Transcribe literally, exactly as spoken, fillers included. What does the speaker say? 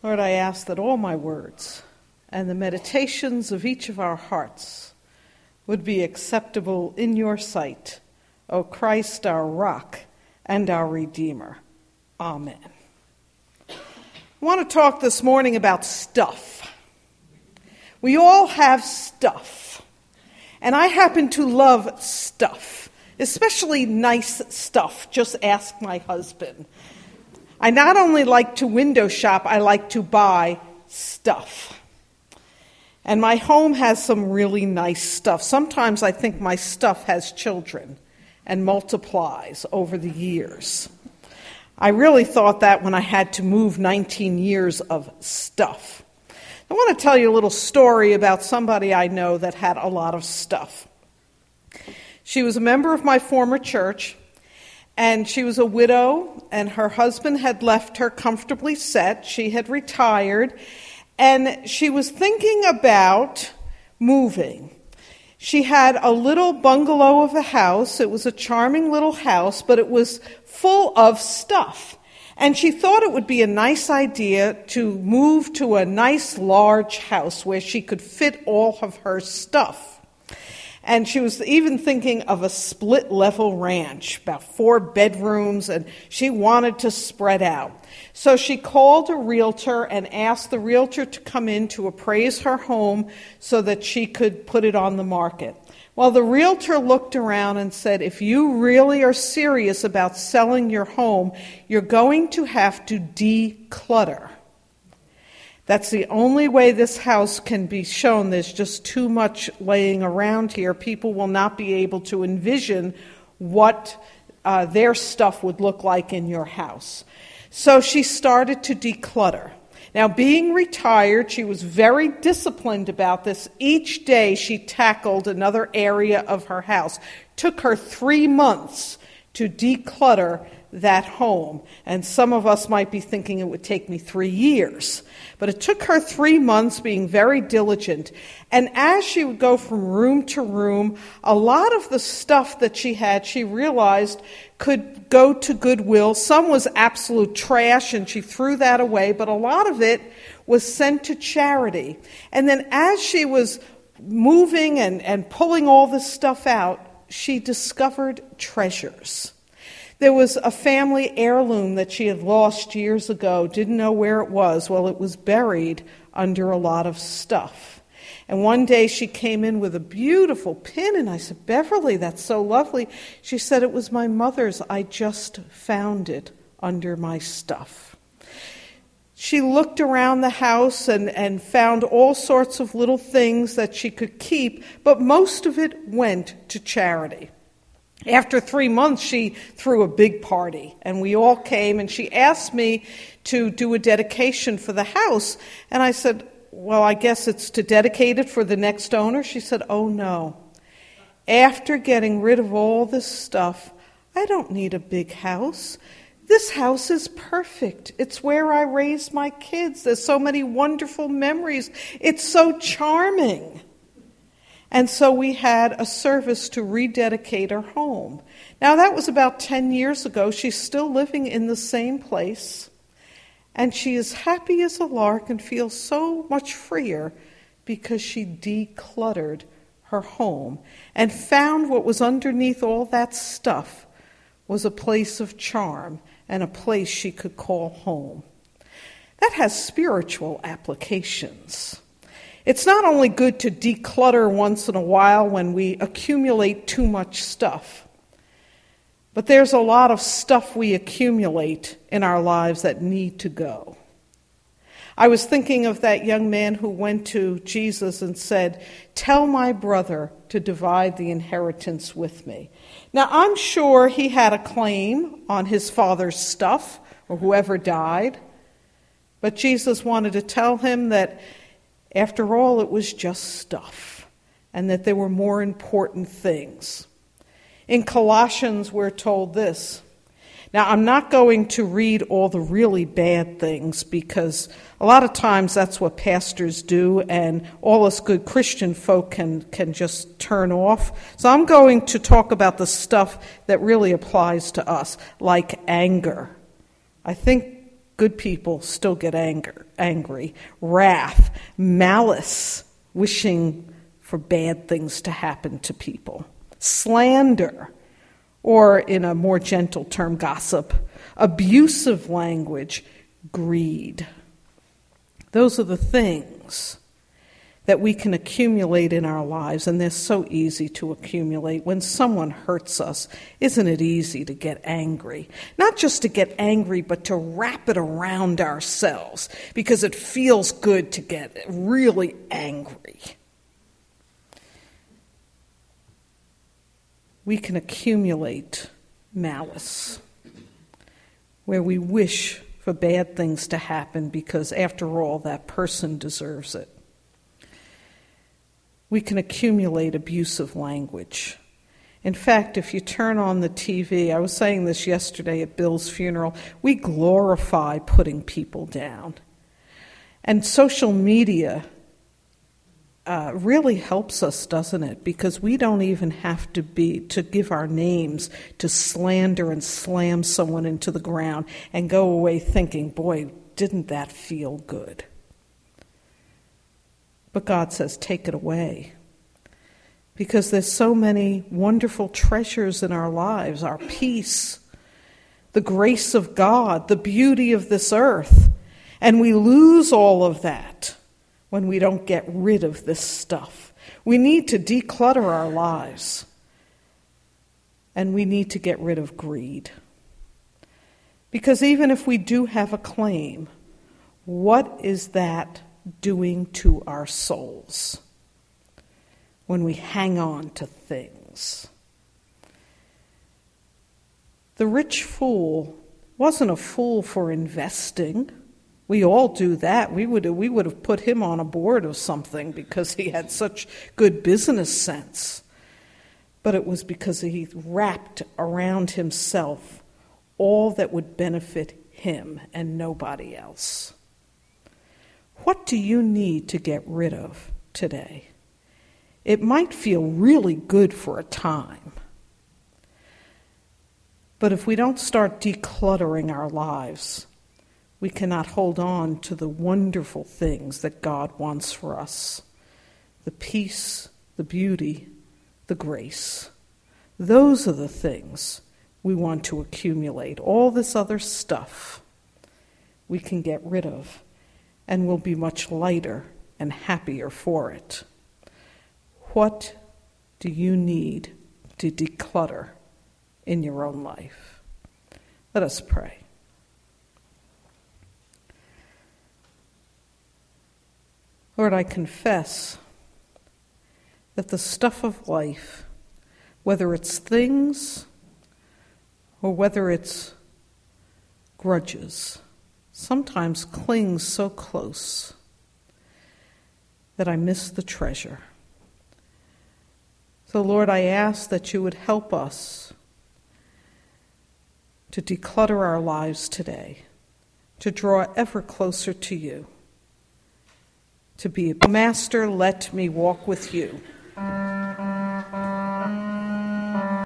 Lord, I ask that all my words and the meditations of each of our hearts would be acceptable in your sight, O Christ, our rock and our Redeemer. Amen. I want to talk this morning about stuff. We all have stuff, and I happen to love stuff, especially nice stuff. Just ask my husband. I not only like to window shop, I like to buy stuff. And my home has some really nice stuff. Sometimes I think my stuff has children and multiplies over the years. I really thought that when I had to move nineteen years of stuff. I want to tell you a little story about somebody I know that had a lot of stuff. She was a member of my former church. And she was a widow, and her husband had left her comfortably set. She had retired, and she was thinking about moving. She had a little bungalow of a house. It was a charming little house, but it was full of stuff. And she thought it would be a nice idea to move to a nice large house where she could fit all of her stuff. And she was even thinking of a split-level ranch, about four bedrooms, and she wanted to spread out. So she called a realtor and asked the realtor to come in to appraise her home so that she could put it on the market. Well, the realtor looked around and said, if you really are serious about selling your home, you're going to have to declutter. That's the only way this house can be shown. There's just too much laying around here. People will not be able to envision what uh, their stuff would look like in your house. So she started to declutter. Now, being retired, she was very disciplined about this. Each day she tackled another area of her house. Took her three months to declutter that home. And some of us might be thinking it would take me three years. But it took her three months being very diligent. And as she would go from room to room, a lot of the stuff that she had, she realized could go to Goodwill. Some was absolute trash, and she threw that away. But a lot of it was sent to charity. And then as she was moving and, and pulling all this stuff out, she discovered treasures. There was a family heirloom that she had lost years ago, didn't know where it was. Well, it was buried under a lot of stuff. And one day she came in with a beautiful pin, and I said, Beverly, that's so lovely. She said, it was my mother's. I just found it under my stuff. She looked around the house and, and found all sorts of little things that she could keep, but most of it went to charity. After three months, she threw a big party, and we all came, and she asked me to do a dedication for the house. And I said, well, I guess it's to dedicate it for the next owner. She said, oh, no. After getting rid of all this stuff, I don't need a big house. This house is perfect. It's where I raised my kids. There's so many wonderful memories. It's so charming. And so we had a service to rededicate her home. Now, that was about ten years ago. She's still living in the same place. And she is happy as a lark and feels so much freer because she decluttered her home and found what was underneath all that stuff was a place of charm and a place she could call home. That has spiritual applications. It's not only good to declutter once in a while when we accumulate too much stuff, but there's a lot of stuff we accumulate in our lives that need to go. I was thinking of that young man who went to Jesus and said, tell my brother to divide the inheritance with me. Now, I'm sure he had a claim on his father's stuff or whoever died, but Jesus wanted to tell him that after all, it was just stuff, and that there were more important things. In Colossians, we're told this. Now, I'm not going to read all the really bad things, because a lot of times that's what pastors do, and all us good Christian folk can, can just turn off. So I'm going to talk about the stuff that really applies to us, like anger. I think Good people still get anger, angry. Wrath, malice, wishing for bad things to happen to people. Slander, or in a more gentle term, gossip. Abusive language, greed. Those are the things that we can accumulate in our lives, and they're so easy to accumulate. When someone hurts us, isn't it easy to get angry? Not just to get angry, but to wrap it around ourselves, because it feels good to get really angry. We can accumulate malice, where we wish for bad things to happen because, after all, that person deserves it. We can accumulate abusive language. In fact, if you turn on the T V, I was saying this yesterday at Bill's funeral, we glorify putting people down. And social media uh, really helps us, doesn't it? Because we don't even have to be to give our names to slander and slam someone into the ground and go away thinking, boy, didn't that feel good? But God says, take it away. Because there's so many wonderful treasures in our lives, our peace, the grace of God, the beauty of this earth. And we lose all of that when we don't get rid of this stuff. We need to declutter our lives. And we need to get rid of greed. Because even if we do have a claim, what is that doing to our souls when we hang on to things? The rich fool wasn't a fool for investing. We all do that. We would we would have put him on a board of something because he had such good business sense. But it was because he wrapped around himself all that would benefit him and nobody else. What do you need to get rid of today? It might feel really good for a time. But if we don't start decluttering our lives, we cannot hold on to the wonderful things that God wants for us. The peace, the beauty, the grace. Those are the things we want to accumulate. All this other stuff we can get rid of. And will be much lighter and happier for it. What do you need to declutter in your own life? Let us pray. Lord, I confess that the stuff of life, whether it's things or whether it's grudges, sometimes clings so close that I miss the treasure. So, Lord, I ask that you would help us to declutter our lives today, to draw ever closer to you, to be, Master, let me walk with you.